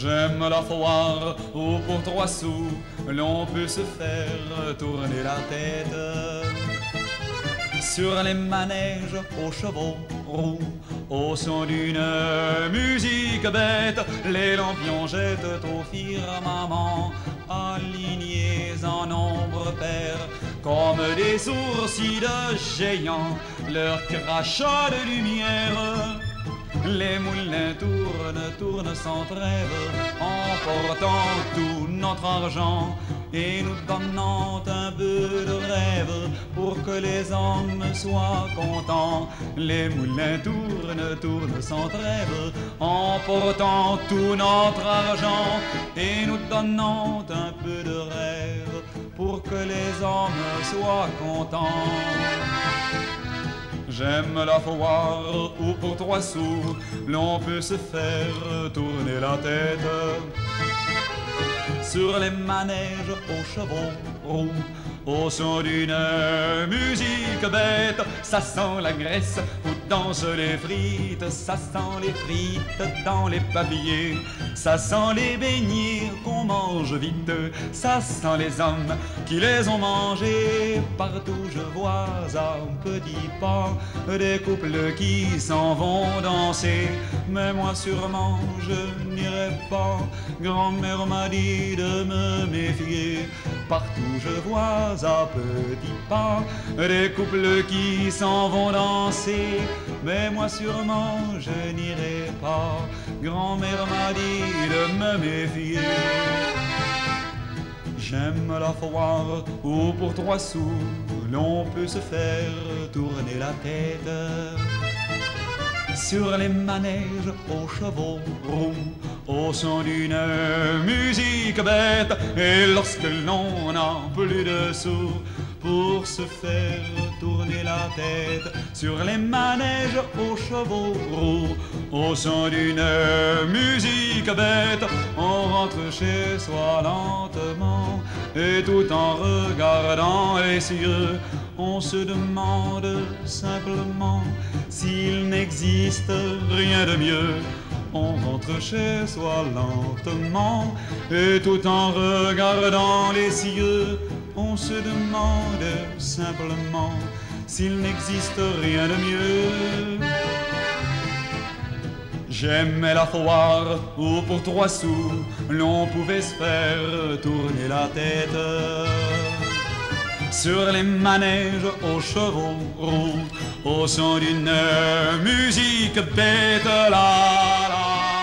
J'aime la foire où pour 3 sous l'on peut se faire tourner la tête. Sur les manèges aux chevaux roux, au son d'une musique bête, les lampions jettent au firmament, alignés en nombre pair, comme des sourcils de géants, leur crachat de lumière. Les moulins tournent sans trêve, emportant tout notre argent et nous donnant un peu de rêve pour que les hommes soient contents. Les moulins tournent sans trêve, emportant tout notre argent et nous donnant un peu de rêve pour que les hommes soient contents. J'aime la foire où pour 3 sous l'on peut se faire tourner la tête. Sur les manèges aux chevaux roux, au son d'une musique bête, ça sent la graisse où dansent les frites, ça sent les frites dans les papiers, ça sent les beignets qu'on mange vite, ça sent les hommes qui les ont mangés. Partout je vois à petits pas des couples qui s'en vont danser, mais moi sûrement je n'irai pas, grand-mère m'a dit de me méfier. Partout je vois à petits pas des couples qui s'en vont danser, mais moi sûrement je n'irai pas, grand-mère m'a dit de me méfier. J'aime la foire où pour 3 sous l'on peut se faire tourner la tête. Sur les manèges aux chevaux roux, au son d'une musique bête, et lorsque l'on n'a plus de sous pour se faire tourner la tête, sur les manèges aux chevaux roux, au son d'une musique bête, on rentre chez soi lentement, et tout en regardant les cieux, on se demande simplement s'il n'existe rien de mieux. On rentre chez soi lentement, et tout en regardant les cieux, on se demande simplement s'il n'existe rien de mieux. J'aimais la foire où pour 3 sous l'on pouvait se faire tourner la tête. Sur les manèges aux chevaux roux, au son d'une musique bête, la la.